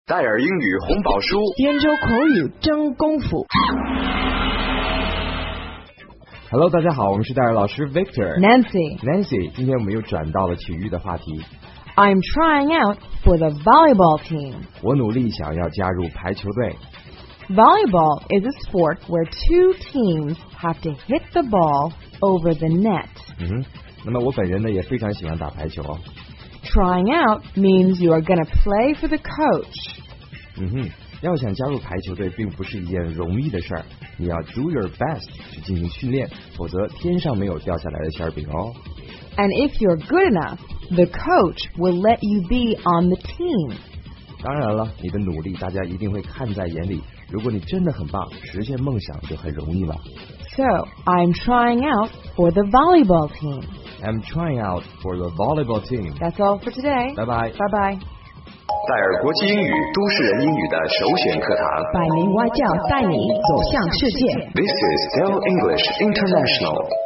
戴尔英语红宝书， 研究口语真功夫。 Hello， 大家好，我们是戴尔老师 Nancy， 今天我们又转到了体育的话题。 I'm trying out for the volleyball team. 我努力想要加入排球队。 Volleyball is a sport where two teams have to hit the ball over the net. 那么我本人呢也非常喜欢打排球哦。 Trying out means you are going to play for the coach. 要想加入排球队并不是一件容易的事儿，你要 do your best 去进行训练，否则天上没有掉下来的馅饼哦。 And if you're good enough, the coach will let you be on the team. 当然了，你的努力大家一定会看在眼里，如果你真的很棒，实现梦想就很容易了。 So, I'm trying out for the volleyball team. I'm trying out for the volleyball team. That's all for today. 拜拜。 拜拜。 戴尔国际英语都市人英语的首选课堂， 百名外教带你走向世界。 This is Dell English International.